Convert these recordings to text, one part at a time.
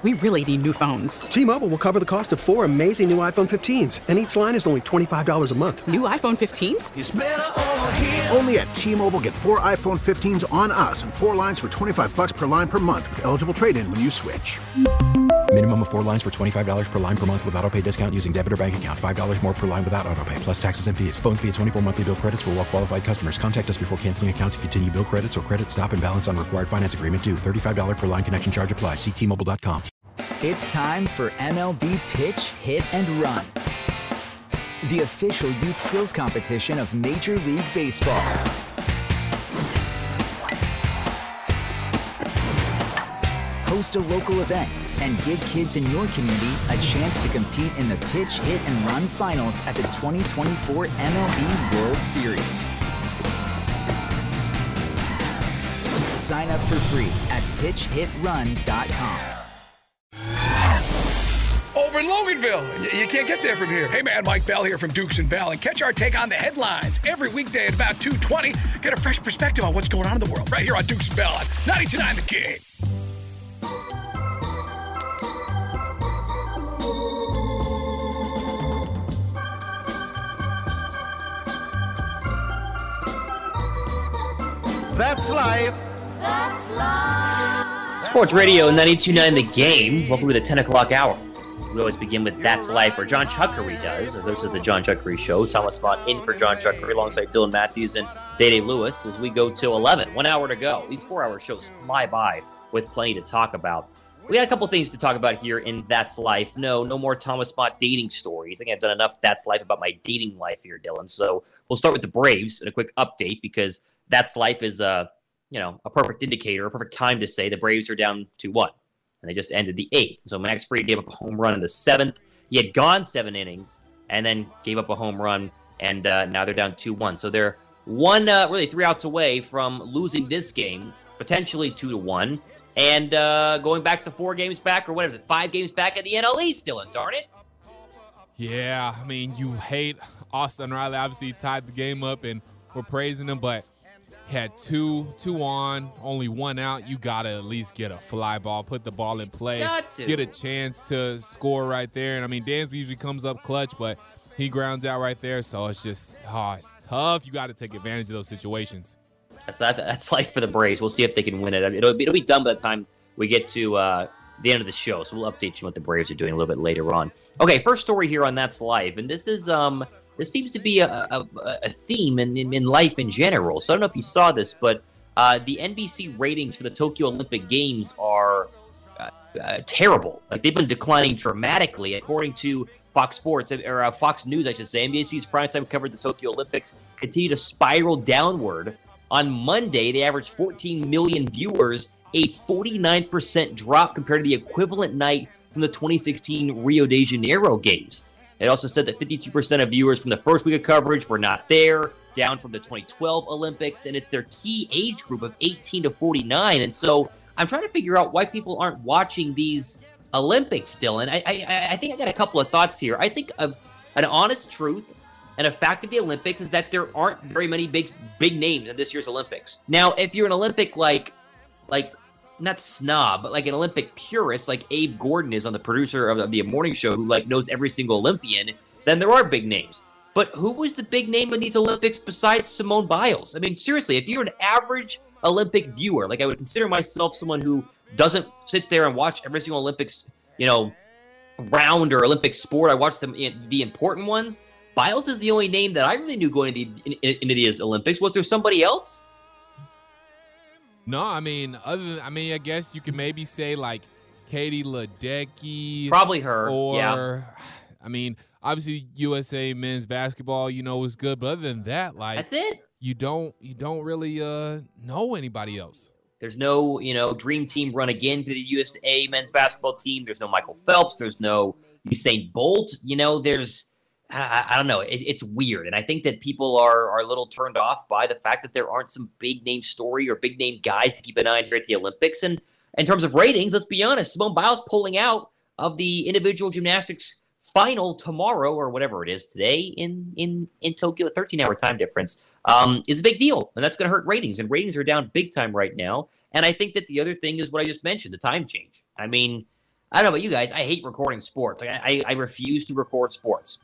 We really need new phones. T-Mobile will cover the cost of 4 amazing new iPhone 15s, and each line is only $25 a month. New iPhone 15s? It's better over here. Only at T-Mobile, get 4 iPhone 15s on us and 4 lines for $25 per line per month with eligible trade-in when you switch. Minimum of 4 lines for $25 per line per month with autopay discount using debit or bank account. $5 more per line without autopay, plus taxes and fees. Phone fee at 24 monthly bill credits for well-qualified customers. Contact us before canceling account to continue bill credits or credit stop and balance on required finance agreement due. $35 per line connection charge applies. See T-Mobile.com. It's time for MLB Pitch, Hit, and Run, the official youth skills competition of Major League Baseball. Host a local event and give kids in your community a chance to compete in the Pitch, Hit, and Run finals at the 2024 MLB World Series. Sign up for free at pitchhitrun.com. Over in Loganville, you can't get there from here. Hey man, Mike Bell here from Dukes and Bell, and catch our take on the headlines every weekday at about 2:20. Get a fresh perspective on what's going on in the world right here on Dukes and Bell on 92.9 The Game. That's life. That's life. Sports Radio 92.9 The Game. Welcome to the 10 o'clock hour. We always begin with That's Life, or John Chuckery does. This is the John Chuckery Show. Thomas Mott in for John Chuckery alongside Dylan Matthews and Day Lewis as we go to 11. 1 hour to go. These 4-hour shows fly by with plenty to talk about. We got a couple things to talk about here in That's Life. No more Thomas Mott dating stories. I think I've done enough That's Life about my dating life here, Dylan. So we'll start with the Braves and a quick update because That's Life is a perfect indicator, a perfect time to say the Braves are down 2-1. And they just ended the 8th. So Max Fried gave up a home run in the 7th. He had gone 7 innings and then gave up a home run, and now they're down 2-1. So they're really 3 outs away from losing this game, potentially 2-1, and going back to 4 games back, or what is it, 5 games back at the NL East, Dylan, darn it. Yeah, I mean, you hate Austin Riley. Obviously, he tied the game up, and we're praising him, but he had two on, only 1 out. You got to at least get a fly ball, put the ball in play, get a chance to score right there. And, I mean, Dansby usually comes up clutch, but he grounds out right there. So it's just, it's tough. You got to take advantage of those situations. That's life for the Braves. We'll see if they can win it. It'll be done by the time we get to the end of the show. So we'll update you what the Braves are doing a little bit later on. Okay, first story here on That's Life. And this is this seems to be a theme in life in general. So I don't know if you saw this, but the NBC ratings for the Tokyo Olympic Games are terrible. Like, they've been declining dramatically, according to Fox Sports, or Fox News, I should say. NBC's primetime coverage of the Tokyo Olympics continue to spiral downward. On Monday, they averaged 14 million viewers, a 49% drop compared to the equivalent night from the 2016 Rio de Janeiro Games. It also said that 52% of viewers from the first week of coverage were not there, down from the 2012 Olympics, and it's their key age group of 18 to 49. And so I'm trying to figure out why people aren't watching these Olympics, Dylan. I think I got a couple of thoughts here. I think an honest truth and a fact of the Olympics is that there aren't very many big names in this year's Olympics. Now, if you're an Olympic like not snob, but like an Olympic purist, like Abe Gordon is on the producer of the morning show, who like knows every single Olympian, then there are big names. But who was the big name in these Olympics besides Simone Biles? I mean, seriously, if you're an average Olympic viewer, like I would consider myself someone who doesn't sit there and watch every single Olympics, round or Olympic sport. I watch the important ones. Biles is the only name that I really knew going into these Olympics. Was there somebody else? No, I mean, I guess you could maybe say like Katie Ledecky. Probably her. Or, yeah. I mean, obviously USA men's basketball, was good, but other than that, like that's it. You don't really know anybody else. There's no, dream team run again for the USA men's basketball team. There's no Michael Phelps. There's no Usain Bolt. There's I don't know. It's weird. And I think that people are a little turned off by the fact that there aren't some big name story or big name guys to keep an eye on here at the Olympics. And in terms of ratings, let's be honest, Simone Biles pulling out of the individual gymnastics final tomorrow, or whatever it is today in Tokyo, a 13-hour time difference, is a big deal. And that's going to hurt ratings. And ratings are down big time right now. And I think that the other thing is what I just mentioned, the time change. I mean, I don't know about you guys. I hate recording sports. Like, I refuse to record sports.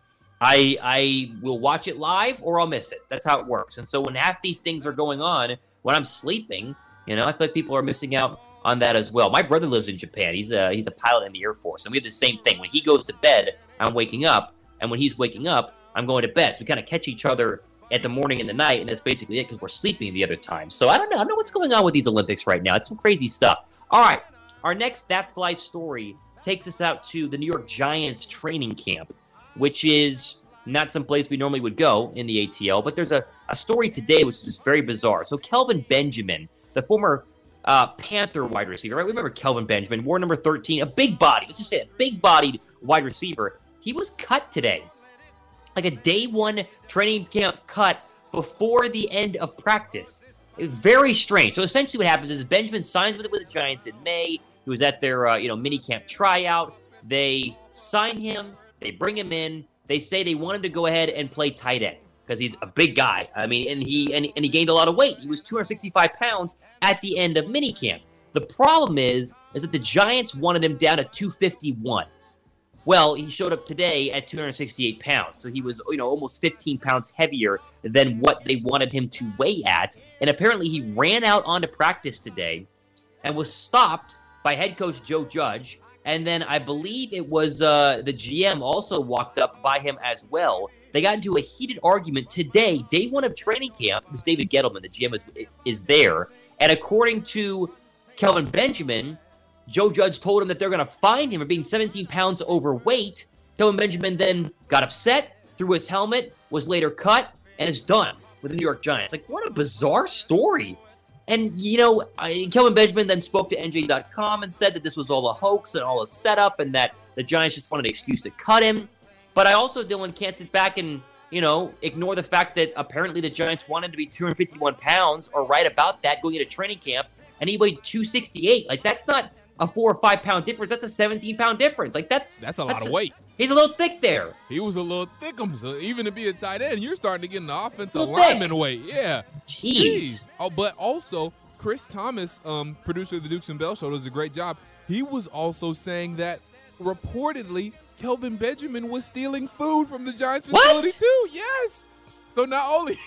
I will watch it live or I'll miss it. That's how it works. And so when half these things are going on, when I'm sleeping, I feel like people are missing out on that as well. My brother lives in Japan. He's a pilot in the Air Force. And we have the same thing. When he goes to bed, I'm waking up. And when he's waking up, I'm going to bed. So we kind of catch each other at the morning and the night. And that's basically it because we're sleeping the other time. So I don't know what's going on with these Olympics right now. It's some crazy stuff. All right. Our next That's Life story takes us out to the New York Giants training camp, which is not some place we normally would go in the ATL, but there's a story today which is very bizarre. So Kelvin Benjamin, the former Panther wide receiver, right? Remember Kelvin Benjamin, wore number 13, a big body, let's just say a big-bodied wide receiver. He was cut today, like a day one training camp cut before the end of practice. Very strange. So essentially what happens is Benjamin signs with the Giants in May. He was at their mini camp tryout. They sign him. They bring him in. They say they want him to go ahead and play tight end because he's a big guy. I mean, and he gained a lot of weight. He was 265 pounds at the end of minicamp. The problem is that the Giants wanted him down to 251. Well, he showed up today at 268 pounds, so he was almost 15 pounds heavier than what they wanted him to weigh at. And apparently, he ran out onto practice today and was stopped by head coach Joe Judge. And then I believe it was the GM also walked up by him as well. They got into a heated argument today, day one of training camp. It was David Gettleman, the GM, is there. And according to Kelvin Benjamin, Joe Judge told him that they're going to fine him for being 17 pounds overweight. Kelvin Benjamin then got upset, threw his helmet, was later cut, and is done with the New York Giants. Like, what a bizarre story. And, Kelvin Benjamin then spoke to NJ.com and said that this was all a hoax and all a setup and that the Giants just wanted an excuse to cut him. But I also, Dylan, can't sit back and, ignore the fact that apparently the Giants wanted to be 251 pounds or right about that going into training camp, and he weighed 268. Like, that's not a 4 or 5 pound difference. That's a 17-pound difference. Like, that's a lot of weight. He's a little thick there. He was a little thick. So even to be a tight end, you're starting to get in the offensive lineman weight. Yeah. Jeez. Oh, but also, Chris Thomas, producer of the Dukes and Bell Show, does a great job. He was also saying that reportedly Kelvin Benjamin was stealing food from the Giants facility too. Yes. So not only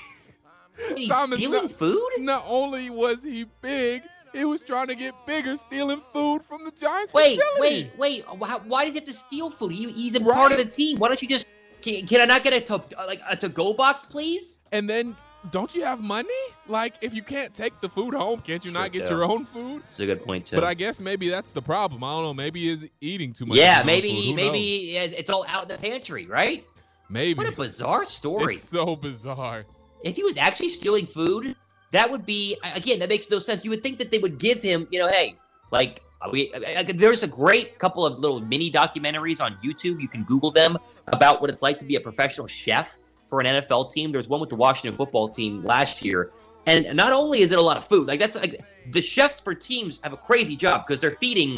he's stealing food? Not only was he big, he was trying to get bigger, stealing food from the Giants facility. Wait. Why does he have to steal food? He's a part of the team. Why don't you just can I not get a to-go box, please? And then, don't you have money? Like, if you can't take the food home, can't you not get your own food? That's a good point, too. But I guess maybe that's the problem. I don't know. Maybe he's eating too much. Yeah, maybe it's all out in the pantry, right? Maybe. What a bizarre story. It's so bizarre. If he was actually stealing food, that would be, again, that makes no sense. You would think that they would give him, hey, like, there's a great couple of little mini documentaries on YouTube. You can Google them about what it's like to be a professional chef for an NFL team. There's one with the Washington football team last year. And not only is it a lot of food, the chefs for teams have a crazy job because they're feeding,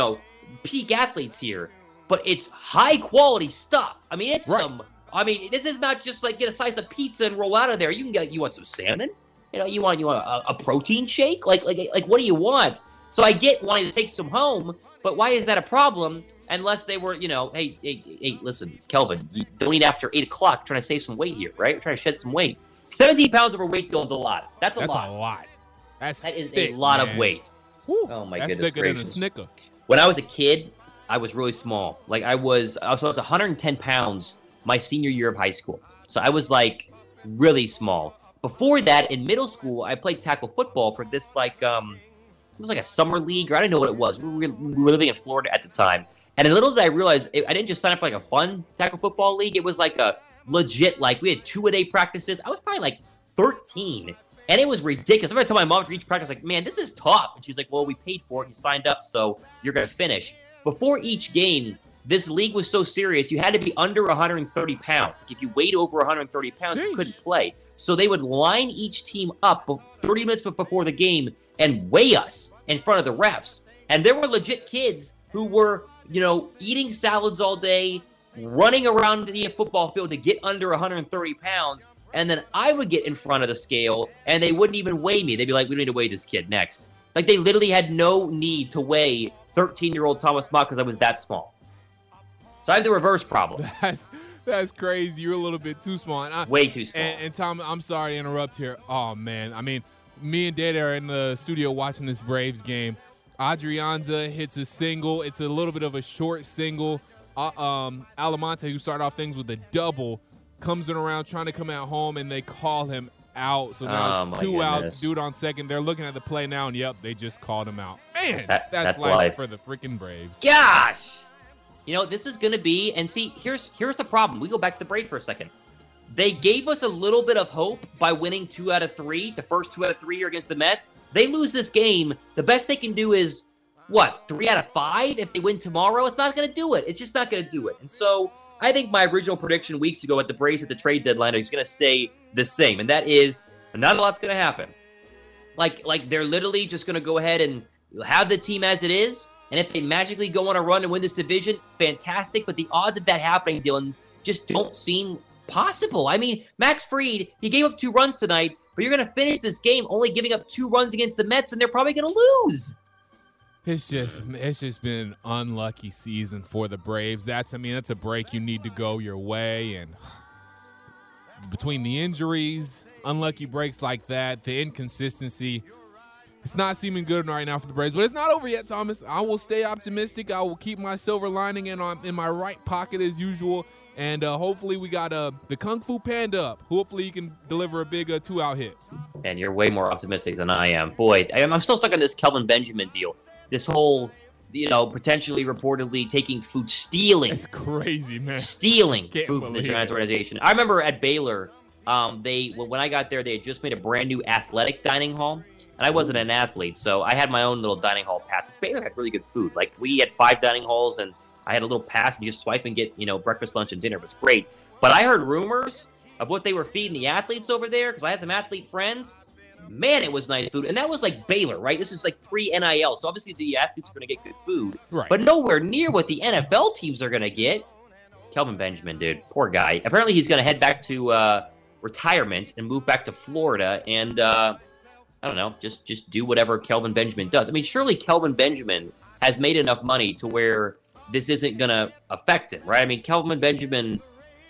peak athletes here, but it's high quality stuff. I mean, this is not just like get a slice of pizza and roll out of there. You want some salmon? You want a protein shake? Like what do you want? So I get wanting to take some home, but why is that a problem? Unless they were, hey, listen, Kelvin, you don't eat after 8 o'clock trying to save some weight here, right? We're trying to shed some weight. 17 pounds overweight, Dylan's a lot. That's a lot. That is thick, a lot of weight. Whew, oh, my that's goodness bigger gracious. Than a Snicker. When I was a kid, I was really small. Like, I was 110 pounds my senior year of high school. So I was, really small. Before that, in middle school, I played tackle football for this, it was like a summer league, or I didn't know what it was. We were living in Florida at the time. And little did I realize, I didn't just sign up for, a fun tackle football league. It was, a legit, we had 2-a-day practices. I was probably, 13. And it was ridiculous. I'm going to tell my mom for each practice, man, this is tough. And she's like, well, we paid for it. You signed up, so you're going to finish. Before each game, this league was so serious, you had to be under 130 pounds. If you weighed over 130 pounds, you couldn't play. So they would line each team up 30 minutes before the game and weigh us in front of the refs. And there were legit kids who were, eating salads all day, running around the football field to get under 130 pounds. And then I would get in front of the scale, and they wouldn't even weigh me. They'd be like, we don't need to weigh this kid next. They literally had no need to weigh 13-year-old Thomas Mott because I was that small. So I have the reverse problem. That's crazy. You're a little bit too small. Way too small. And Tom, I'm sorry to interrupt here. Oh, man. I mean, me and Dada are in the studio watching this Braves game. Adrianza hits a single. It's a little bit of a short single. Alamonte, who started off things with a double, comes in around trying to come at home, and they call him out. So now it's 2 outs, dude on second. They're looking at the play now, and yep, they just called him out. Man, that's life for the freaking Braves. Gosh! You know, this is going to be, and see, here's the problem. We go back to the Braves for a second. They gave us a little bit of hope by winning 2 out of 3. The first 2 out of 3 are against the Mets. They lose this game. The best they can do is, 3 out of 5 if they win tomorrow? It's not going to do it. It's just not going to do it. And so I think my original prediction weeks ago at the Braves at the trade deadline is going to stay the same, and that is not a lot's going to happen. Like they're literally just going to go ahead and have the team as it is, and if they magically go on a run and win this division, fantastic, but the odds of that happening, Dylan, just don't seem possible. I mean, Max Fried, he gave up 2 runs tonight, but you're going to finish this game only giving up 2 runs against the Mets, and they're probably going to lose. It's just been an unlucky season for the Braves. That's a break you need to go your way, and between the injuries, unlucky breaks like that, the inconsistency, it's not seeming good right now for the Braves. But it's not over yet, Thomas. I will stay optimistic. I will keep my silver lining in my right pocket as usual, and hopefully we got the Kung Fu Panda up. Hopefully he can deliver a big 2-out hit. And you're way more optimistic than I am. Boy, I'm still stuck on this Kelvin Benjamin deal. This whole, potentially reportedly taking food, stealing. It's crazy, man. Stealing food from the Giants organization. I remember at Baylor, when I got there, they had just made a brand new athletic dining hall. And I wasn't an athlete, so I had my own little dining hall pass, which Baylor had really good food. Like, we had 5 dining halls, and I had a little pass, and you just swipe and get, breakfast, lunch, and dinner. It was great. But I heard rumors of what they were feeding the athletes over there, because I had some athlete friends. Man, it was nice food. And that was like Baylor, right? This is like pre-NIL. So obviously the athletes are going to get good food. Right. But nowhere near what the NFL teams are going to get. Kelvin Benjamin, dude. Poor guy. Apparently he's going to head back to retirement and move back to Florida. And, I don't know, just do whatever Kelvin Benjamin does. I mean, surely Kelvin Benjamin has made enough money to where this isn't going to affect him, right? I mean, Kelvin Benjamin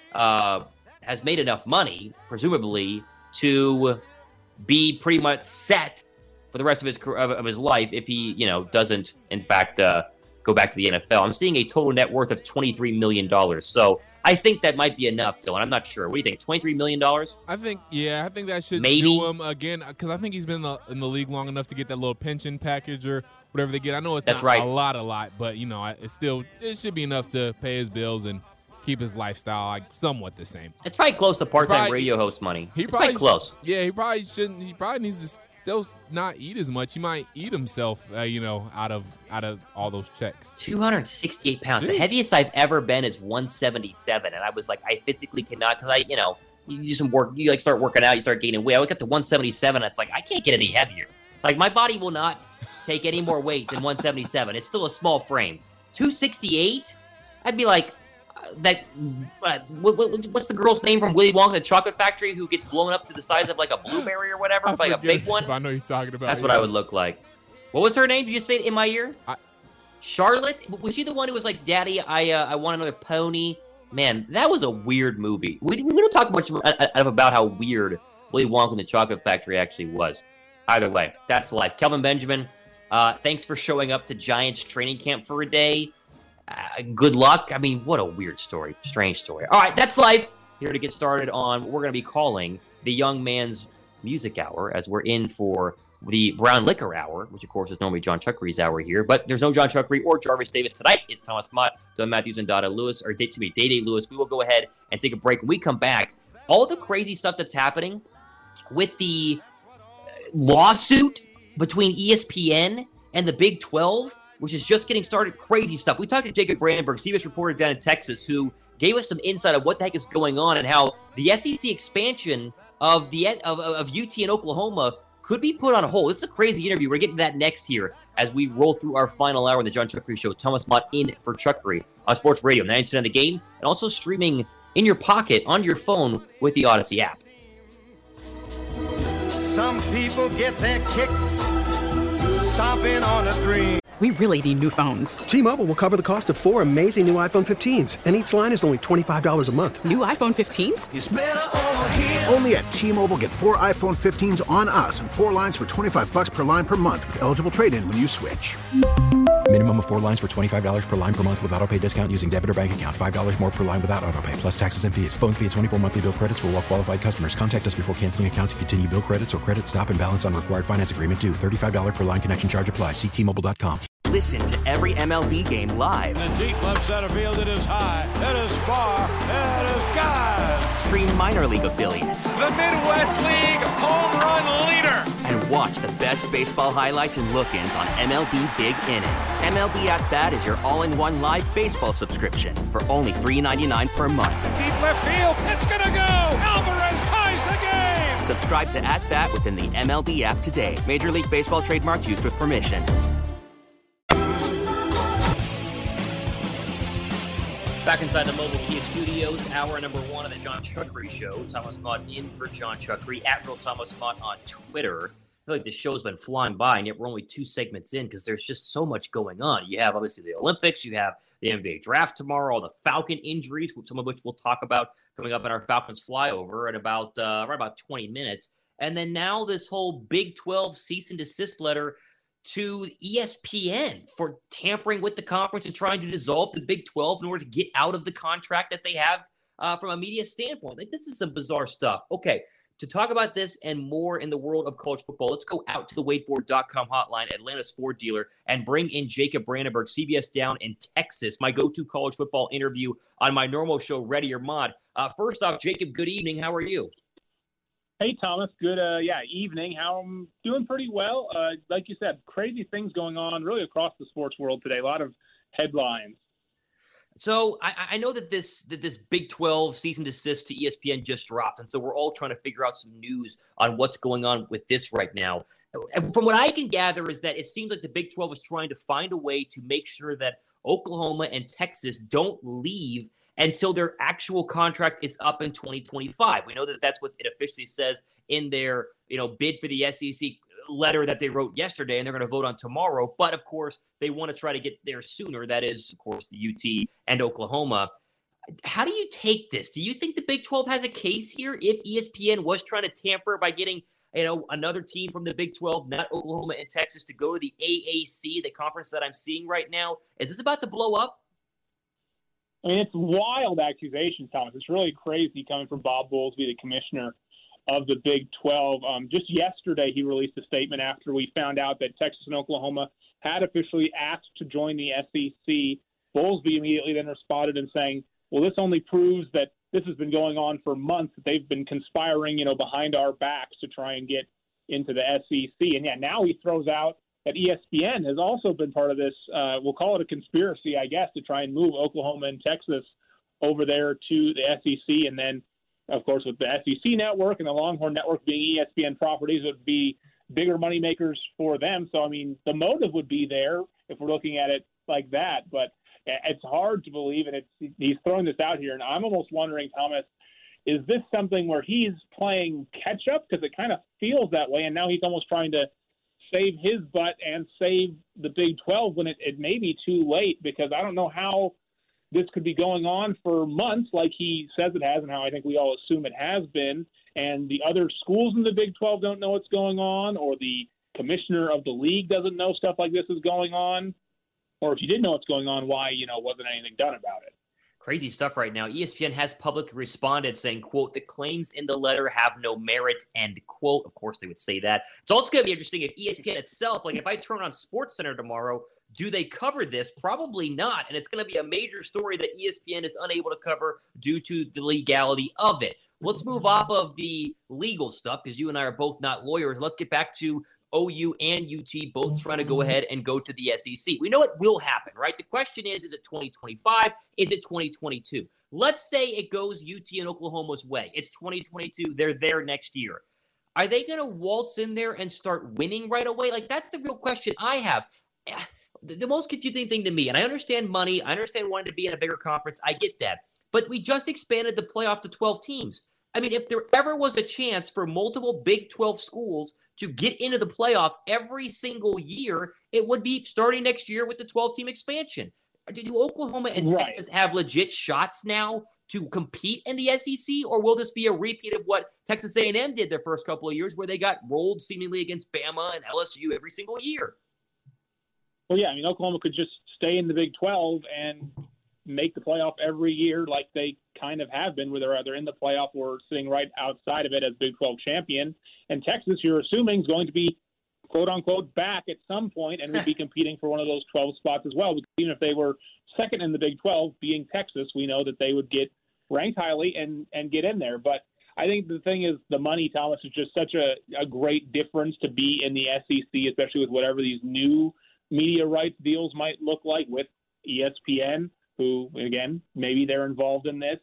has made enough money, presumably, to be pretty much set for the rest of his career, of his life if he, doesn't, in fact, go back to the NFL. I'm seeing a total net worth of $23 million. So I think that might be enough, Dylan. I'm not sure. What do you think, $23 million? I think that should Maybe. do him again, because I think he's been in the league long enough to get that little pension package or whatever they get. I know it's not a lot, but, it should be enough to pay his bills and keep his lifestyle somewhat the same. It's probably close to part-time radio host money. It's probably close. Yeah, he probably shouldn't. He probably needs to still not eat as much. He might eat himself, out of all those checks. 268 pounds. Jeez. The heaviest I've ever been is 177, and I was like, I physically cannot, because you do some work, you start working out, you start gaining weight. I got to 177, and it's like, I can't get any heavier. Like, my body will not take any more weight than 177. It's still a small frame. 268? I'd be like, what's the girl's name from Willy Wonka and the Chocolate Factory who gets blown up to the size of like a blueberry or whatever, like a big one? I know you're talking about. That's what I would look like. What was her name? Did you say it in my ear? Charlotte? Was she the one who was like, Daddy, I want another pony? Man, that was a weird movie. We don't talk much about how weird Willy Wonka and the Chocolate Factory actually was. Either way, that's life. Kelvin Benjamin, thanks for showing up to Giants training camp for a day. Good luck. I mean, what a weird story. Strange story. All right, that's life. Here to get started on what we're going to be calling the Young Man's Music Hour, as we're in for the Brown Liquor Hour, which, of course, is normally John Chuckery's hour here. But there's no John Chuckery or Jarvis Davis tonight. It's Thomas Mott, Dylan Matthews, and Day Lewis. We will go ahead and take a break. When we come back, all the crazy stuff that's happening with the lawsuit between ESPN and the Big 12, which is just getting started, crazy stuff. We talked to Jacob Brandenburg, CBS reporter down in Texas, who gave us some insight of what the heck is going on and how the SEC expansion of UT and Oklahoma could be put on hold. It's a crazy interview. We're getting to that next here as we roll through our final hour in the John Chuckery Show. Thomas Mott in for Chuckery on Sports Radio 92.9 The Game, and also streaming in your pocket on your phone with the Odyssey app. Some people get their kicks stomping on a dream. We really need new phones. T-Mobile will cover the cost of 4 amazing new iPhone 15s, and each line is only $25 a month. New iPhone 15s? It's better over here. Only at T-Mobile, get 4 iPhone 15s on us and 4 lines for $25 per line per month with eligible trade-in when you switch. Minimum of 4 lines for $25 per line per month with autopay discount using debit or bank account. $5 more per line without autopay, plus taxes and fees. Phone fee at 24 monthly bill credits for well-qualified customers. Contact us before canceling account to continue bill credits or credit stop and balance on required finance agreement due. $35 per line connection charge applies. See T-Mobile.com. Listen to every MLB game live. In the deep left center field, it is high, it is far, it is gone. Stream minor league affiliates. The Midwest League home run leader. And watch the best baseball highlights and look-ins on MLB Big Inning. MLB At Bat is your all-in-one live baseball subscription for only $3.99 per month. Deep left field, it's gonna go. Alvarez ties the game. Subscribe to At Bat within the MLB app today. Major League Baseball trademarks used with permission. Back inside the Mobile Kia Studios, hour number 1 of the John Chuckery Show. Thomas Mott in for John Chuckery, at Real Thomas Mott on Twitter. I feel like the show's been flying by, and yet we're only 2 segments in because there's just so much going on. You have, obviously, the Olympics. You have the NBA draft tomorrow, all the Falcon injuries, some of which we'll talk about coming up in our Falcons flyover in about right about 20 minutes. And then now this whole Big 12 cease and desist letter to ESPN for tampering with the conference and trying to dissolve the Big 12 in order to get out of the contract that they have from a media standpoint. Like, this is some bizarre stuff. Okay, to talk about this and more in the world of college football, let's go out to the waitfor.com hotline, Atlanta's Ford dealer, and bring in Jacob Brandenburg, CBS Down in Texas, my go-to college football interview on my normal show, Ready or Mod. First off, Jacob, good evening. How are you? Hey, Thomas. Good, evening. How I'm doing pretty well. Like you said, crazy things going on really across the sports world today. A lot of headlines. So I know that this Big 12 cease and desist to ESPN just dropped, and so we're all trying to figure out some news on what's going on with this right now. And from what I can gather is that it seems like the Big 12 is trying to find a way to make sure that Oklahoma and Texas don't leave until their actual contract is up in 2025. We know that that's what it officially says in their, bid for the SEC letter that they wrote yesterday, and they're going to vote on tomorrow. But of course, they want to try to get there sooner. That is, of course, the UT and Oklahoma. How do you take this? Do you think the Big 12 has a case here if ESPN was trying to tamper by getting, another team from the Big 12, not Oklahoma and Texas, to go to the AAC, the conference that I'm seeing right now? Is this about to blow up? I mean, it's wild accusations, Thomas. It's really crazy coming from Bob Bowlesby, the commissioner of the Big 12. Just yesterday, he released a statement after we found out that Texas and Oklahoma had officially asked to join the SEC. Bowlesby immediately then responded and saying, well, this only proves that this has been going on for months, that they've been conspiring, behind our backs to try and get into the SEC. And now he throws out that ESPN has also been part of this, we'll call it a conspiracy, I guess, to try and move Oklahoma and Texas over there to the SEC. And then, of course, with the SEC network and the Longhorn network being ESPN properties, it would be bigger money makers for them. So, I mean, the motive would be there if we're looking at it like that. But it's hard to believe, and he's throwing this out here. And I'm almost wondering, Thomas, is this something where he's playing catch-up? Because it kind of feels that way, and now he's almost trying to save his butt and save the Big 12 when it may be too late, because I don't know how this could be going on for months like he says it has and how I think we all assume it has been, and the other schools in the Big 12 don't know what's going on, or the commissioner of the league doesn't know stuff like this is going on, or if you did know what's going on, why, wasn't anything done about it? Crazy stuff right now. ESPN has publicly responded saying, quote, the claims in the letter have no merit, end quote. Of course, they would say that. It's also going to be interesting if ESPN itself, like if I turn on SportsCenter tomorrow, do they cover this? Probably not. And it's going to be a major story that ESPN is unable to cover due to the legality of it. Let's move off of the legal stuff because you and I are both not lawyers. Let's get back to OU and UT both trying to go ahead and go to the SEC. We know it will happen, right? The question is it 2025? Is it 2022? Let's say it goes UT and Oklahoma's way. It's 2022. They're there next year. Are they going to waltz in there and start winning right away? Like, that's the real question I have. The most confusing thing to me, and I understand money, I understand wanting to be in a bigger conference, I get that. But we just expanded the playoff to 12 teams. I mean, if there ever was a chance for multiple Big 12 schools to get into the playoff every single year, it would be starting next year with the 12-team expansion. Do Oklahoma and Texas have legit shots now to compete in the SEC, or will this be a repeat of what Texas A&M did their first couple of years, where they got rolled seemingly against Bama and LSU every single year? Well, yeah, I mean, Oklahoma could just stay in the Big 12 and make the playoff every year like they kind of have been, where they're either in the playoff or sitting right outside of it as Big 12 champion. And Texas, you're assuming, is going to be, quote-unquote, back at some point and would be competing for one of those 12 spots as well. Because even if they were second in the Big 12, being Texas, we know that they would get ranked highly and get in there. But I think the thing is, the money, Thomas, is just such a great difference to be in the SEC, especially with whatever these new media rights deals might look like with ESPN, who, again, maybe they're involved in this.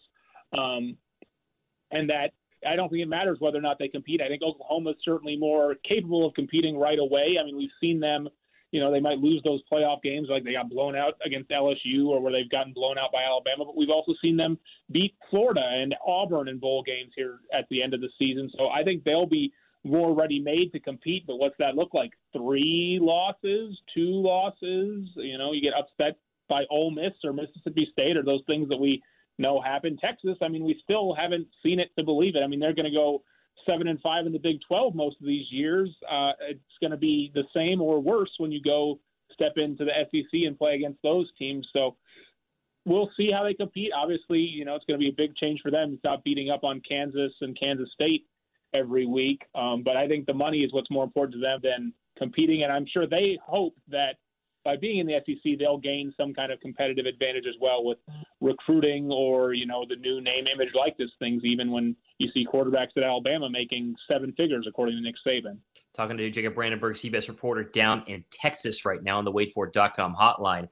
And that I don't think it matters whether or not they compete. I think Oklahoma is certainly more capable of competing right away. I mean, we've seen them, they might lose those playoff games like they got blown out against LSU or where they've gotten blown out by Alabama, but we've also seen them beat Florida and Auburn in bowl games here at the end of the season. So I think they'll be more ready-made to compete, but what's that look like? 3 losses, 2 losses? You get upset by Ole Miss or Mississippi State, or those things that we know happen. Texas, I mean, we still haven't seen it to believe it. I mean, they're going to go 7-5 in the Big 12 most of these years. It's going to be the same or worse when you go step into the SEC and play against those teams. So we'll see how they compete. Obviously, it's going to be a big change for them to stop beating up on Kansas and Kansas State every week. But I think the money is what's more important to them than competing. And I'm sure they hope that by being in the SEC, they'll gain some kind of competitive advantage as well with recruiting or, the new name, image, likeness things, even when you see quarterbacks at Alabama making 7 figures, according to Nick Saban. Talking to Jacob Brandenburg, CBS reporter down in Texas right now on the waitfor.com hotline.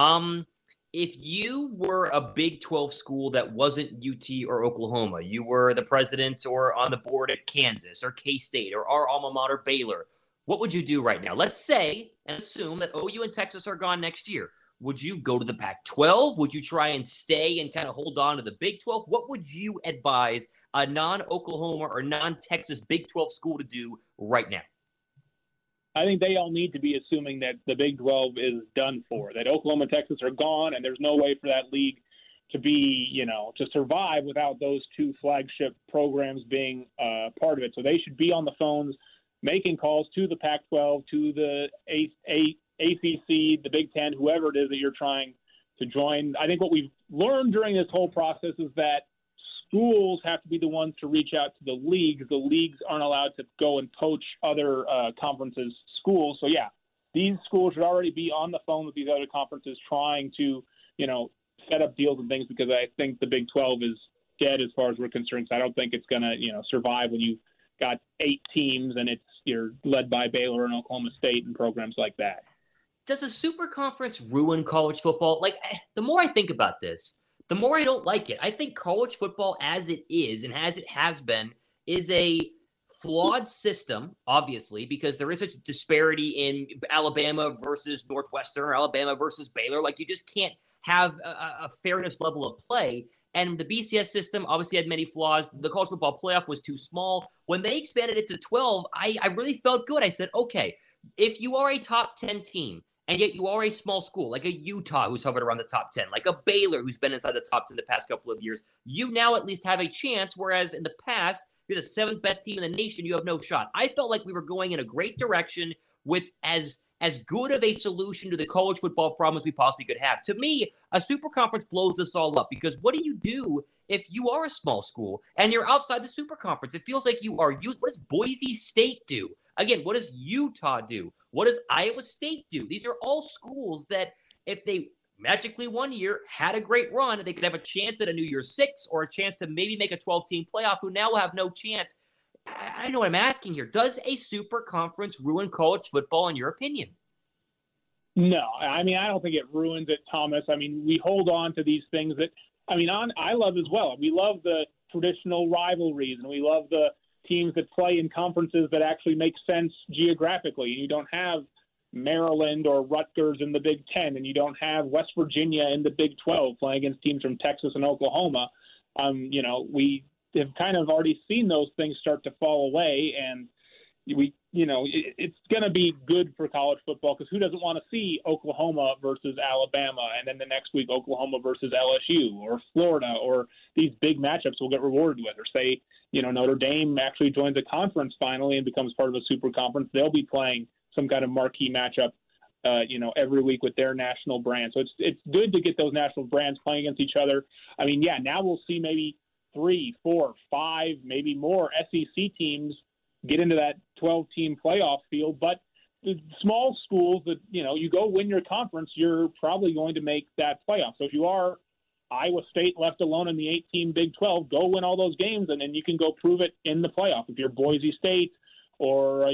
If you were a Big 12 school that wasn't UT or Oklahoma, you were the president or on the board at Kansas or K-State or our alma mater Baylor, what would you do right now? Let's say and assume that OU and Texas are gone next year. Would you go to the Pac-12? Would you try and stay and kind of hold on to the Big 12? What would you advise a non-Oklahoma or non-Texas Big 12 school to do right now? I think they all need to be assuming that the Big 12 is done for, that Oklahoma and Texas are gone, and there's no way for that league to be, to survive without those 2 flagship programs being part of it. So they should be on the phones making calls to the Pac-12, to the ACC, the Big Ten, whoever it is that you're trying to join. I think what we've learned during this whole process is that schools have to be the ones to reach out to the leagues. The leagues aren't allowed to go and poach other conferences' schools. So, yeah, these schools should already be on the phone with these other conferences trying to, set up deals and things, because I think the Big 12 is dead as far as we're concerned. So I don't think it's going to, survive when you've got 8 teams and you're led by Baylor and Oklahoma State and programs like that. Does a super conference ruin college football? The more I think about this, the more I don't like it. I think college football as it is and as it has been is a flawed system, obviously, because there is such a disparity in Alabama versus Northwestern or Alabama versus Baylor. You just can't have a fairness level of play. And the BCS system obviously had many flaws. The college football playoff was too small. When they expanded it to 12, I really felt good. I said, okay, if you are a top 10 team, and yet you are a small school, like a Utah who's hovered around the top 10, like a Baylor who's been inside the top 10 the past couple of years, you now at least have a chance, whereas in the past, you're the 7th best team in the nation, you have no shot. I felt like we were going in a great direction with as good of a solution to the college football problem as we possibly could have. To me, a super conference blows this all up, because what do you do if you are a small school and you're outside the super conference? It feels like you are used. What does Boise State do? Again, what does Utah do? What does Iowa State do? These are all schools that if they magically one year had a great run, they could have a chance at a New Year's Six or a chance to maybe make a 12-team playoff, who now will have no chance. I know what I'm asking here. Does a super conference ruin college football, in your opinion? No. I mean, I don't think it ruins it, Thomas. I mean, we hold on to these things that, I love as well. We love the traditional rivalries, and we love the teams that play in conferences that actually make sense geographically. You don't have Maryland or Rutgers in the Big Ten, and you don't have West Virginia in the Big 12 playing against teams from Texas and Oklahoma. have kind of already seen those things start to fall away, and it's going to be good for college football because who doesn't want to see Oklahoma versus Alabama, and then the next week Oklahoma versus LSU or Florida, or these big matchups we'll get rewarded with, or say, Notre Dame actually joins a conference finally and becomes part of a super conference. They'll be playing some kind of marquee matchup, every week with their national brand. So it's good to get those national brands playing against each other. I mean, yeah, now we'll see maybe 3, 4, 5, maybe more SEC teams get into that 12-team playoff field. But the small schools that, you go win your conference, you're probably going to make that playoff. So if you are Iowa State left alone in the 8-team Big 12, go win all those games, and then you can go prove it in the playoff. If you're Boise State or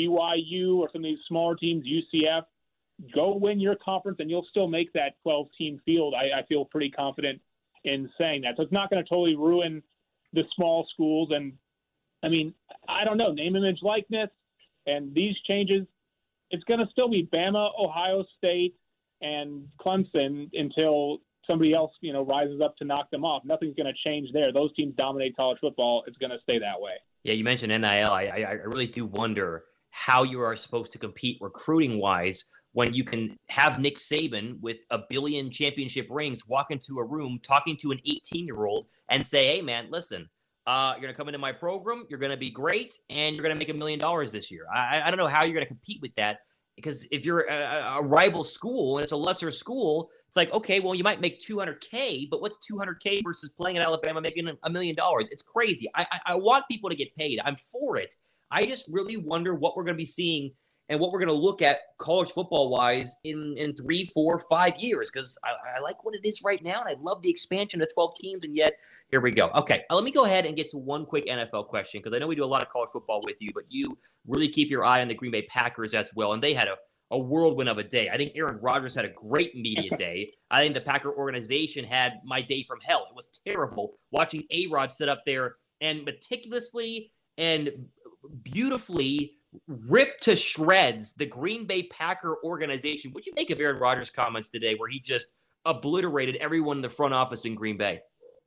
BYU or some of these smaller teams, UCF, go win your conference, and you'll still make that 12-team field. I feel pretty confident in saying that. So it's not going to totally ruin the small schools. And, I mean, I don't know, name, image, likeness, and these changes, it's going to still be Bama, Ohio State, and Clemson until somebody else, rises up to knock them off. Nothing's going to change there. Those teams dominate college football. It's going to stay that way. Yeah, you mentioned NIL. I really do wonder how you are supposed to compete recruiting-wise when you can have Nick Saban with 1 billion championship rings walk into a room talking to an 18-year-old and say, hey, man, listen, you're going to come into my program, you're going to be great, and you're going to make $1 million this year. I don't know how you're going to compete with that, because if you're a rival school and it's a lesser school, it's like, okay, well, you might make $200K, but what's $200K versus playing at Alabama making $1 million? It's crazy. I want people to get paid. I'm for it. I just really wonder what we're going to be seeing and what we're going to look at college football-wise in 3, 4, 5 years, because I like what it is right now, and I love the expansion to 12 teams, and yet here we go. Okay, let me go ahead and get to one quick NFL question, because I know we do a lot of college football with you, but you really keep your eye on the Green Bay Packers as well, and they had a whirlwind of a day. I think Aaron Rodgers had a great media day. I think the Packer organization had my day from hell. It was terrible watching A-Rod sit up there and meticulously and beautifully rip to shreds the Green Bay Packer organization. What'd you make of Aaron Rodgers' comments today where he just obliterated everyone in the front office in Green Bay?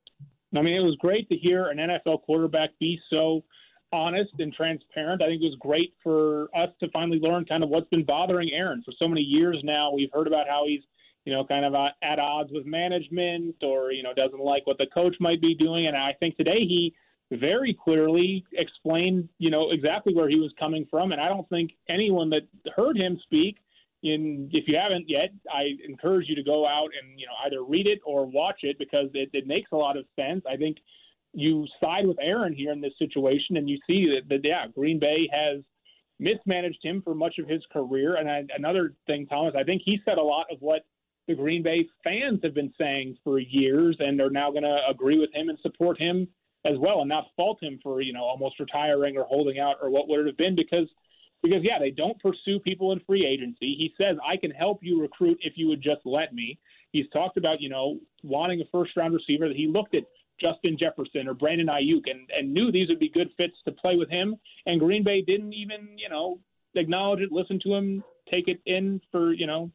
I mean, it was great to hear an NFL quarterback be so honest and transparent. I think it was great for us to finally learn kind of what's been bothering Aaron. For so many years now, we've heard about how he's, kind of at odds with management or, doesn't like what the coach might be doing. And I think today he very clearly explained, exactly where he was coming from. And I don't think anyone that heard him speak, if you haven't yet, I encourage you to go out and, either read it or watch it, because it makes a lot of sense. I think you side with Aaron here in this situation, and you see that Green Bay has mismanaged him for much of his career. And another thing, Thomas, I think he said a lot of what the Green Bay fans have been saying for years, and they're now going to agree with him and support him as well, and not fault him for, almost retiring or holding out or what would it have been, because they don't pursue people in free agency. He says, I can help you recruit if you would just let me. He's talked about, wanting a first-round receiver. That he looked at Justin Jefferson or Brandon Ayuk and knew these would be good fits to play with him. And Green Bay didn't even, acknowledge it, listen to him, take it in for,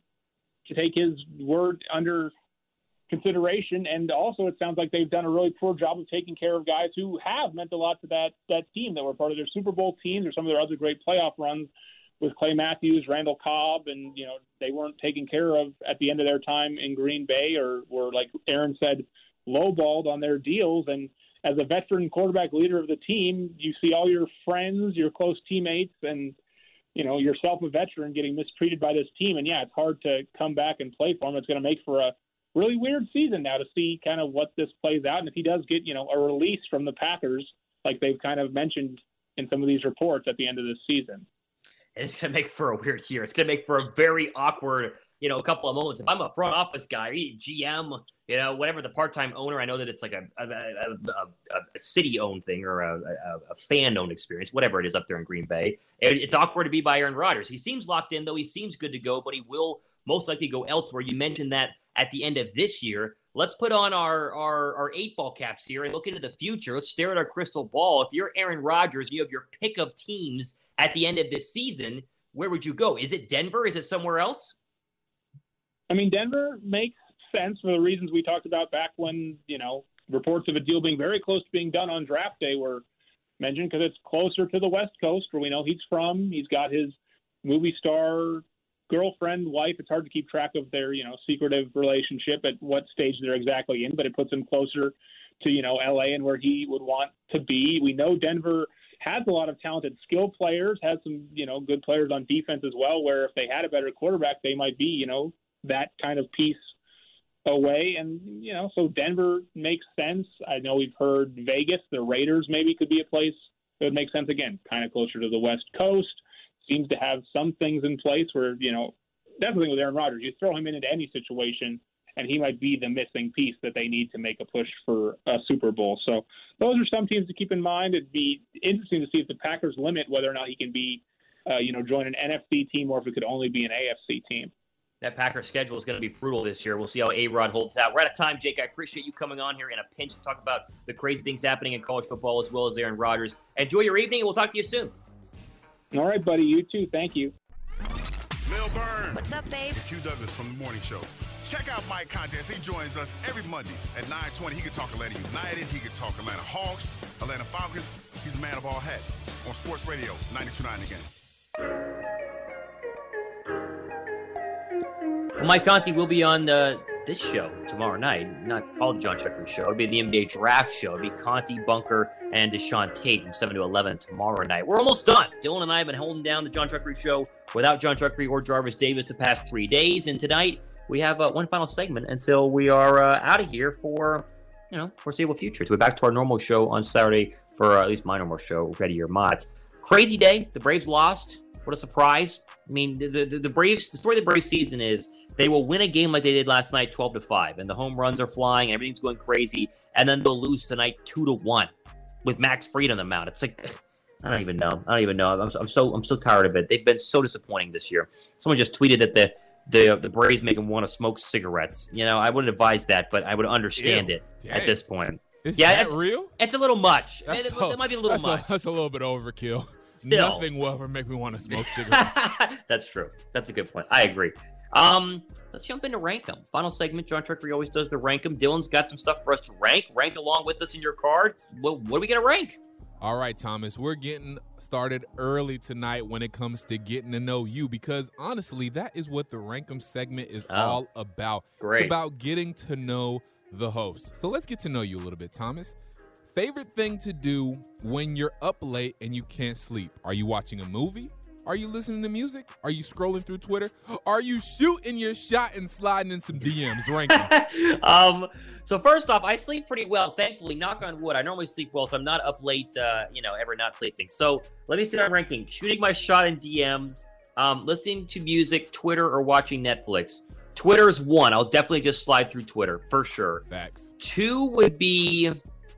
to take his word under consideration. And also it sounds like they've done a really poor job of taking care of guys who have meant a lot to that team, that were part of their Super Bowl teams or some of their other great playoff runs with Clay Matthews, Randall Cobb, and, they weren't taken care of at the end of their time in Green Bay, or were, like Aaron said, lowballed on their deals. And as a veteran quarterback leader of the team, you see all your friends, your close teammates, and, yourself a veteran getting mistreated by this team. And it's hard to come back and play for him. It's going to make for a really weird season now to see kind of what this plays out. And if he does get, a release from the Packers, like they've kind of mentioned in some of these reports at the end of this season. It's going to make for a weird year. It's going to make for a very awkward, a couple of moments. If I'm a front office guy, GM, whatever, the part-time owner, I know that it's like a city-owned thing or a fan-owned experience, whatever it is up there in Green Bay. It's awkward to be by Aaron Rodgers. He seems locked in, though. He seems good to go, but he will most likely go elsewhere. You mentioned that at the end of this year. Let's put on our 8-ball caps here and look into the future. Let's stare at our crystal ball. If you're Aaron Rodgers and you have your pick of teams at the end of this season, where would you go? Is it Denver? Is it somewhere else? I mean, Denver makes sense for the reasons we talked about back when, reports of a deal being very close to being done on draft day were mentioned because it's closer to the West Coast where we know he's from. He's got his movie star girlfriend, wife. It's hard to keep track of their, secretive relationship at what stage they're exactly in, but it puts him closer to, LA and where he would want to be. We know Denver has a lot of talented skill players, has some, good players on defense as well, where if they had a better quarterback, they might be, that kind of piece away. And, so Denver makes sense. I know we've heard Vegas, the Raiders maybe could be a place that would make sense again, kind of closer to the West Coast. Seems to have some things in place where, that's the thing with Aaron Rodgers. You throw him into any situation, and he might be the missing piece that they need to make a push for a Super Bowl. So those are some teams to keep in mind. It'd be interesting to see if the Packers limit whether or not he can be, join an NFC team or if it could only be an AFC team. That Packers schedule is going to be brutal this year. We'll see how A-Rod holds out. We're out of time, Jake. I appreciate you coming on here in a pinch to talk about the crazy things happening in college football as well as Aaron Rodgers. Enjoy your evening, and we'll talk to you soon. All right, buddy. You too. Thank you. Lil Burn. What's up, babes? It's Hugh Douglas from The Morning Show. Check out Mike Contest. He joins us every Monday at 9:20. He can talk Atlanta United. He can talk Atlanta Hawks, Atlanta Falcons. He's a man of all hats on Sports Radio 92.9 The Game. Well, Mike Conti will be on this show tomorrow night, not called the John Chuckery Show. It'll be the NBA Draft Show. It'll be Conti, Bunker, and Deshaun Tate from 7 to 11 tomorrow night. We're almost done. Dylan and I have been holding down the John Chuckery Show without John Chuckery or Jarvis Davis the past 3 days. And tonight, we have one final segment until we are out of here for, foreseeable future. So we're back to our normal show on Saturday for at least my normal show, Ready Your Mods. Crazy day. The Braves lost. What a surprise. I mean, the Braves, the story of the Braves season is they will win a game like they did last night, 12-5, and the home runs are flying, and everything's going crazy, and then they'll lose tonight 2-1 with Max Fried on the mound. It's like, I don't even know. I'm so tired of it. They've been so disappointing this year. Someone just tweeted that the Braves make them want to smoke cigarettes. I wouldn't advise that, but I would understand it at this point. Is that real? It's a little much. It might be a little much. That's a little bit overkill. Still. Nothing will ever make me want to smoke cigarettes. That's true. That's a good point. I agree. Let's jump into Rank 'em. Final segment. John Chuckery always does the Rank 'em. Dylan's got some stuff for us to rank. Rank along with us in your card. What are we going to rank? All right, Thomas. We're getting started early tonight when it comes to getting to know you because, honestly, that is what the Rank 'em segment is all about. Great. It's about getting to know the host. So let's get to know you a little bit, Thomas. Favorite thing to do when you're up late and you can't sleep? Are you watching a movie? Are you listening to music? Are you scrolling through Twitter? Are you shooting your shot and sliding in some DMs? Ranking. So first off, I sleep pretty well. Thankfully, knock on wood. I normally sleep well, so I'm not up late, ever not sleeping. So let me see what I'm ranking. Shooting my shot in DMs, listening to music, Twitter, or watching Netflix. Twitter's 1. I'll definitely just slide through Twitter, for sure. Facts. 2 would be...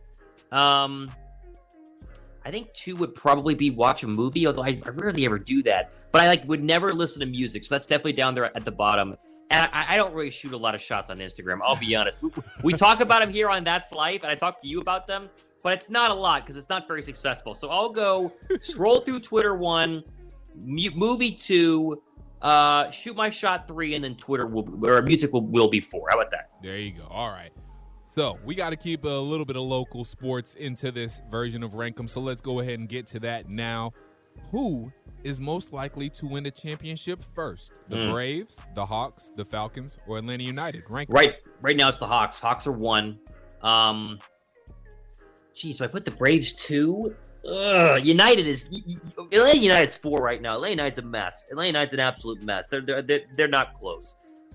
I think 2 would probably be watch a movie, although I rarely ever do that. But I would never listen to music, so that's definitely down there at the bottom. And I don't really shoot a lot of shots on Instagram, I'll be honest. We talk about them here on That's Life, and I talk to you about them, but it's not a lot because it's not very successful. So I'll go scroll through Twitter 1, movie 2, shoot my shot 3, and then music will be 4. How about that? There you go. All right. So we got to keep a little bit of local sports into this version of Rank 'em. So let's go ahead and get to that now. Who is most likely to win the championship first? The Braves, the Hawks, the Falcons, or Atlanta United? Rank 'em. Right now it's the Hawks. Hawks are 1. So I put the Braves 2. Atlanta United's 4 right now. Atlanta United's a mess. Atlanta United's an absolute mess. They're not close.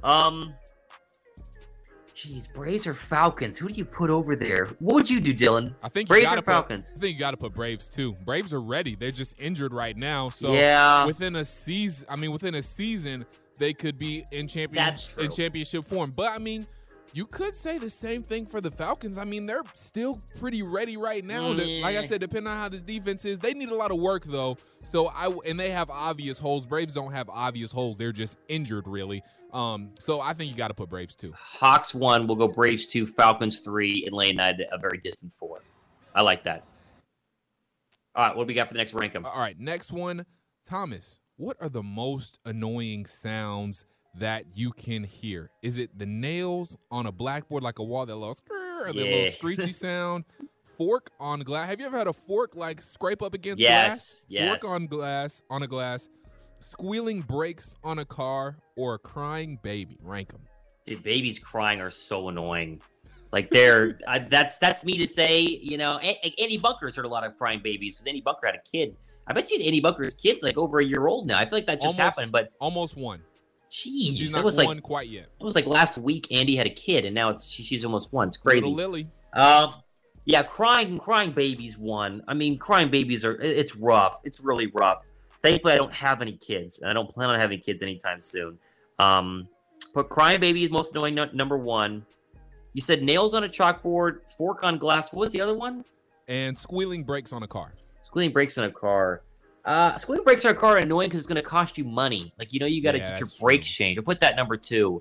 Braves or Falcons? Who do you put over there? What would you do, Dylan? I think Braves or Falcons? I think you got to put Braves too. Braves are ready. They're just injured right now. So within a season, they could be in championship form. But I mean, you could say the same thing for the Falcons. I mean, they're still pretty ready right now. Like I said, depending on how this defense is, they need a lot of work though. And they have obvious holes. Braves don't have obvious holes. They're just injured really. So I think you got to put Braves 2. Hawks 1, we'll go Braves 2, Falcons 3, Atlanta United a very distant 4. I like that. All right, what do we got for the next rank 'em? All right, next one. Thomas, what are the most annoying sounds that you can hear? Is it the nails on a blackboard like a wall, that little or the little screechy sound? Fork on glass. Have you ever had a fork like scrape up against glass? Yes. Fork on a glass. Squealing brakes on a car, or a crying baby? Rank them. Dude, babies crying are so annoying. Like they're that's me to say. You know, Andy Bunker's heard a lot of crying babies because Andy Bunker had a kid. I bet you Andy Bunker's kid's like over a year old now. I feel like that just happened, but almost one. Jeez, she's that not was one like quite yet. It was like last week. Andy had a kid, and now she's almost one. It's crazy. Little Lily. Yeah, crying babies won. I mean, crying babies it's rough. It's really rough. Thankfully, I don't have any kids, and I don't plan on having kids anytime soon. But crying baby is most annoying, number one. You said nails on a chalkboard, fork on glass. What was the other one? And squealing brakes on a car. Squealing brakes on a car. Squealing brakes on a car are annoying because it's going to cost you money. Like, you got to get your brakes changed. I'll put that number 2.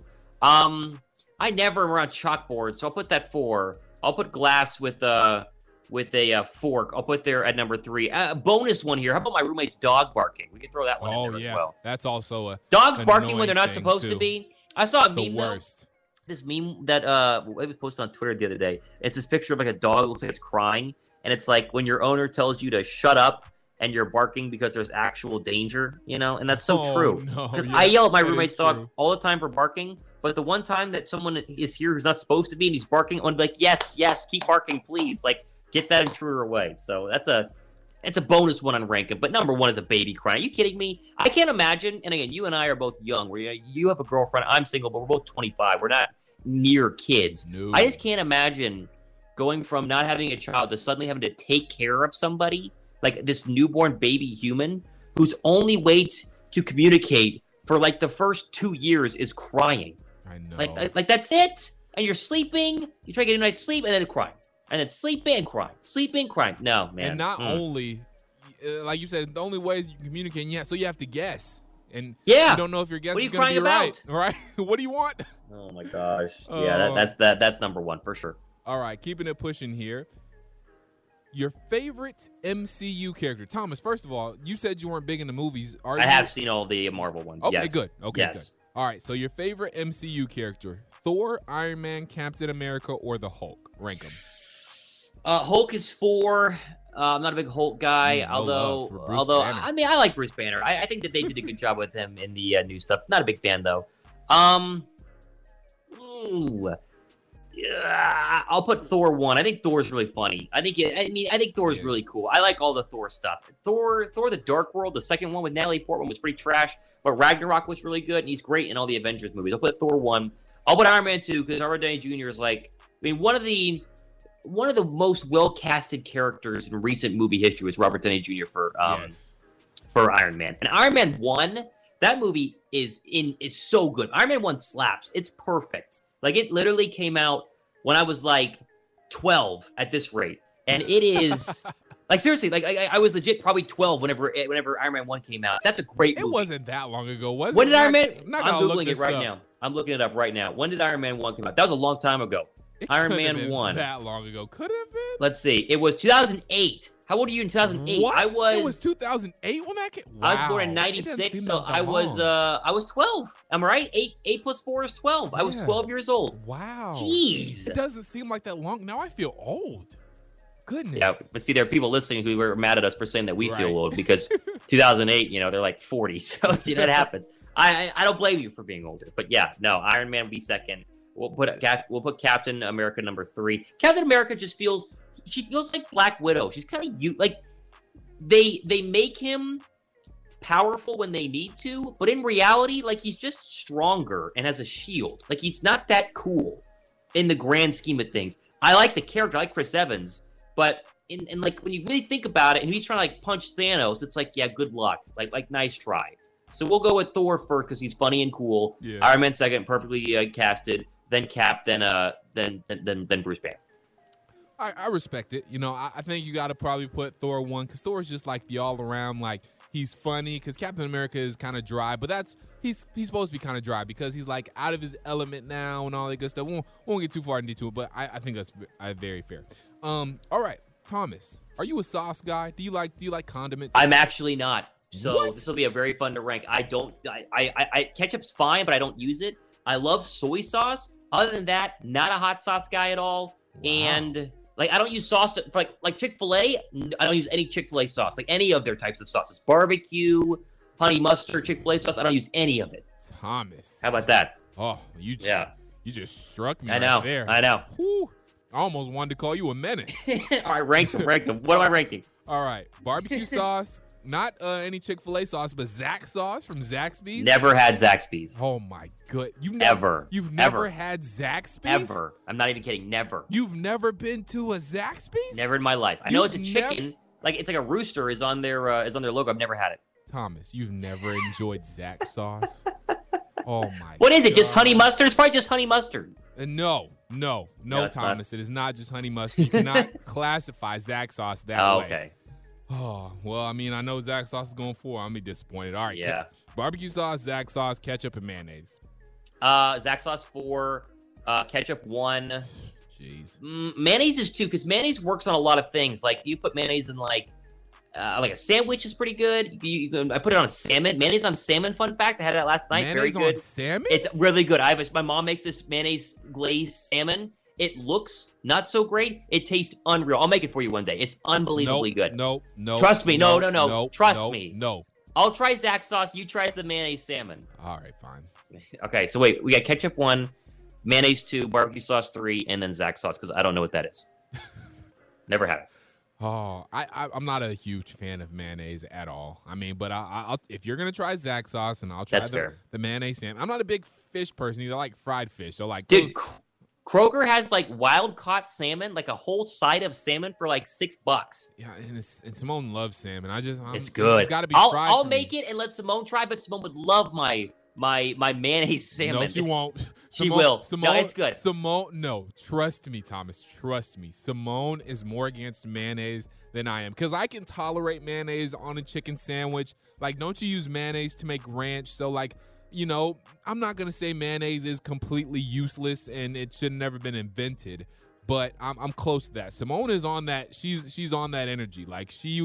I never am around chalkboard, so I'll put that 4. I'll put glass with a fork. I'll put there at number 3. Bonus one here. How about my roommate's dog barking? We can throw that one in there as well. That's also a dogs barking when they're not supposed to be. I saw a meme. Worst. This meme that it was posted on Twitter the other day. It's this picture of like a dog. It looks like it's crying, and it's like when your owner tells you to shut up and you're barking because there's actual danger, and that's so true. Because I yell at my roommate's dog all the time for barking, but the one time that someone is here who's not supposed to be and he's barking, I'm like, yes, keep barking, please. Like, get that intruder away. So it's a bonus one on ranking. But number 1 is a baby crying. Are you kidding me? I can't imagine. And again, you and I are both young. You have a girlfriend. I'm single, but we're both 25. We're not near kids. No. I just can't imagine going from not having a child to suddenly having to take care of somebody like this newborn baby human whose only way to communicate for like the first 2 years is crying. I know. Like that's it. And you're sleeping. You try to get a night's sleep and then crying. And then sleeping, crying. No, man. And not only, like you said, the only ways you communicate, so you have to guess. And you don't know if your guess is going to be right. Right? What do you want? Oh, my gosh. Yeah, that's number 1 for sure. All right, keeping it pushing here. Your favorite MCU character. Thomas, first of all, you said you weren't big into movies. I have seen all the Marvel ones, Okay, yes. good. Okay, yes. good. All right, so your favorite MCU character, Thor, Iron Man, Captain America, or the Hulk? Rank them. Hulk is 4. I'm not a big Hulk guy, although I mean, I like Bruce Banner. I think that they did a good job with him in the new stuff. Not a big fan though. Yeah, I'll put Thor 1. I think Thor's really funny. I think Thor's really cool. I like all the Thor stuff. Thor the Dark World, the second one with Natalie Portman was pretty trash, but Ragnarok was really good, and he's great in all the Avengers movies. I'll put Thor 1. I'll put Iron Man 2 because Robert Downey Jr. is like, I mean, one of the most well-casted characters in recent movie history was Robert Downey Jr. for Iron Man. And Iron Man 1, that movie is so good. Iron Man 1 slaps. It's perfect. Like, it literally came out when I was like 12 at this rate. And it is like, seriously, like I was legit probably 12 whenever Iron Man 1 came out. That's a great movie. It wasn't that long ago, was it? When did Iron Man? I'm Googling it right now. I'm looking it up right now. When did Iron Man 1 come out? That was a long time ago. Iron Man 1. That long ago. Could it have been? Let's see. It was 2008. How old are you in 2008? What? It was 2008 when that came? Wow. I was born in 96, so I was 12. Am I right? 8 plus 4 is 12. Yeah. I was 12 years old. Wow. Jeez. It doesn't seem like that long. Now I feel old. Goodness. Yeah, but see, there are people listening who were mad at us for saying that we feel old because 2008, they're like 40. So see, that happens. I don't blame you for being older. But yeah, no, Iron Man will be second. We'll put Captain America number 3. Captain America just feels like Black Widow. She's kind of like they make him powerful when they need to, but in reality, like he's just stronger and has a shield. Like he's not that cool in the grand scheme of things. I like the character. I like Chris Evans, but in like when you really think about it, and he's trying to like punch Thanos, it's like, yeah, good luck. Like nice try. So we'll go with Thor first because he's funny and cool. Yeah. Iron Man second, perfectly casted. Then Cap, then Bruce Banner. I respect it. I think you got to probably put Thor 1 because Thor's just like the all around, like he's funny because Captain America is kind of dry, but he's supposed to be kind of dry because he's like out of his element now and all that good stuff. Won't get too far into it, but I think that's very fair. All right, Thomas, are you a sauce guy? Do you like condiments? I'm actually not. So this will be a very fun to rank. Ketchup's fine, but I don't use it. I love soy sauce. Other than that, not a hot sauce guy at all. Wow. And like I don't use sauce for like Chick-fil-A. I don't use any Chick-fil-A sauce, like any of their types of sauces. Barbecue, honey mustard, Chick-fil-A sauce. I don't use any of it. Thomas, how about that? Oh, you just struck me. I know. Right there. I know. Whew. I almost wanted to call you a menace. All right, rank them. What am I ranking? All right, barbecue sauce. Not any Chick-fil-A sauce, but Zax sauce from Zaxby's. Never had Zaxby's. Oh my good! You've never had Zaxby's? Ever. I'm not even kidding. Never. You've never been to a Zaxby's? Never in my life. I know it's a chicken. Like it's like a rooster is on their logo. I've never had it. Thomas, you've never enjoyed Zax sauce? Oh my! What is it? Just honey mustard? It's probably just honey mustard. No, Thomas. It is not just honey mustard. You cannot classify Zax sauce that way. Okay. Oh, well, I mean, I know Zax sauce is going for. I'm be disappointed. All right. Yeah. Barbecue sauce, Zax sauce, ketchup, and mayonnaise. Zax sauce 4, ketchup 1. Jeez. Mayonnaise is 2 because mayonnaise works on a lot of things. Like you put mayonnaise in like a sandwich is pretty good. I put it on salmon. Mayonnaise on salmon. Fun fact, I had it last night. Mayonnaise very good. On salmon? It's really good. My mom makes this mayonnaise glazed salmon. It looks not so great. It tastes unreal. I'll make it for you one day. It's unbelievably good. No. Trust me. No. Trust me. No. I'll try Zax sauce. You try the mayonnaise salmon. All right, fine. Okay, so wait. We got ketchup 1, mayonnaise 2, barbecue sauce 3, and then Zax sauce because I don't know what that is. Never had it. Oh, I'm not a huge fan of mayonnaise at all. I mean, but I'll if you're gonna try Zax sauce, and I'll try the mayonnaise salmon. I'm not a big fish person either. I like fried fish. So like, dude. Kroger has like wild caught salmon, like a whole side of salmon for like $6. Yeah, and Simone loves salmon. It's good. It's got to be fried. I'll make it and let Simone try, but Simone would love my mayonnaise salmon. No, she won't. She will. Simone, no, it's good. No, trust me, Thomas. Trust me. Simone is more against mayonnaise than I am because I can tolerate mayonnaise on a chicken sandwich. Like, don't you use mayonnaise to make ranch? So like. You know, I'm not going to say mayonnaise is completely useless and it should have never been invented, but I'm close to that. Simone is on that. She's on that energy. Like she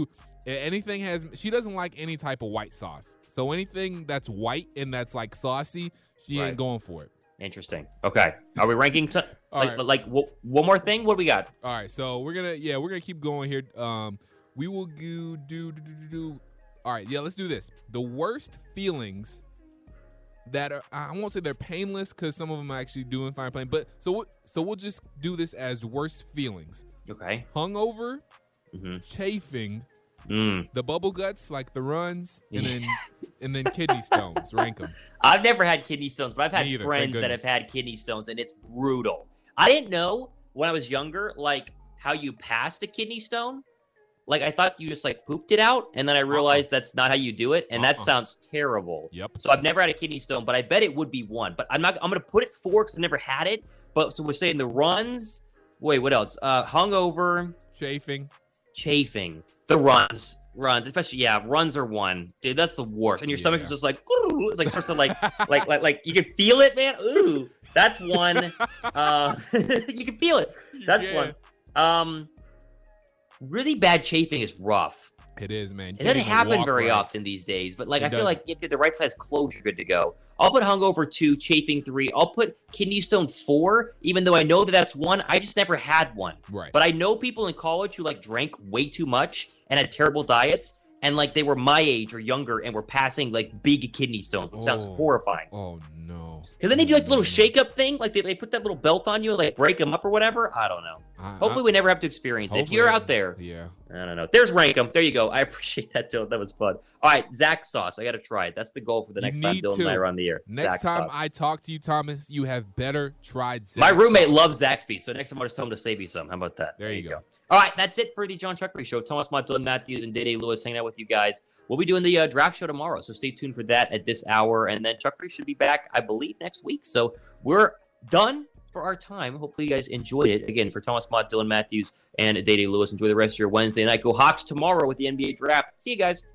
doesn't like any type of white sauce. So anything that's white and that's like saucy, she ain't going for it. Interesting. Okay. Are we ranking one more thing? What do we got? All right. So we're going to keep going here. We will do. All right. Yeah, let's do this. The worst feelings that are, I won't say they're painless because some of them are actually doing fine playing, but so we'll just do this as worst feelings. Okay. Hungover, chafing, the bubble guts like the runs, and then kidney stones. Rank them. I've never had kidney stones, but I've had friends that have had kidney stones, and it's brutal. I didn't know when I was younger, like how you passed a kidney stone. Like, I thought you just, like, pooped it out, and then I realized that's not how you do it, and that sounds terrible. Yep. So I've never had a kidney stone, but I bet it would be 1. But I'm going to put it 4 because I never had it. But so we're saying the runs. Wait, what else? Hungover. Chafing. The runs. Especially, runs are 1. Dude, that's the worst. And your stomach is just like, ooh, it's like starts to like you can feel it, man. Ooh, that's 1. You can feel it. That's 1. Really bad chafing is rough. It is, man. It doesn't happen very often these days, but like I feel like if you get the right size clothes, you're good to go. I'll put hungover 2, chafing 3. I'll put kidney stone 4, even though I know that's 1. I just never had one. Right. But I know people in college who like drank way too much and had terrible diets, and like they were my age or younger and were passing like big kidney stones, which sounds horrifying. Oh no. And then they do like a little shake-up thing, like they put that little belt on you and like break them up or whatever. I don't know. Hopefully we never have to experience it. If you're out there, I don't know. There's Rankum. There you go. I appreciate that, Dylan. That was fun. All right, Zax sauce. I got to try it. That's the goal for the next time Dylan and I are on the air. Next time I talk to you, Thomas, you have better tried Zax. My roommate loves Zaxby's, so next time I'll just tell him to save you some. How about that? There you go. All right, that's it for the John Chuckery Show. Thomas Mott, Dylan Matthews, and Day Lewis hanging out with you guys. We'll be doing the draft show tomorrow, so stay tuned for that at this hour. And then Chuckery should be back, I believe, next week. So we're done for our time. Hopefully you guys enjoyed it. Again, for Thomas Mott, Dylan Matthews, and Day Lewis, enjoy the rest of your Wednesday night. Go Hawks tomorrow with the NBA draft. See you guys.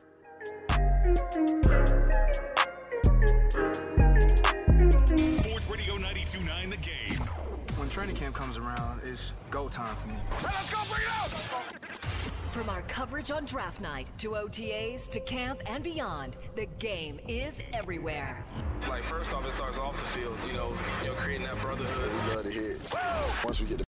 Sports Radio 92.9 The Game. When training camp comes around, it's go time for me. Let's go, bring it out! From our coverage on draft night to OTAs to camp and beyond, the game is everywhere. Like, first off, it starts off the field, creating that brotherhood. We love to hit. Once we get the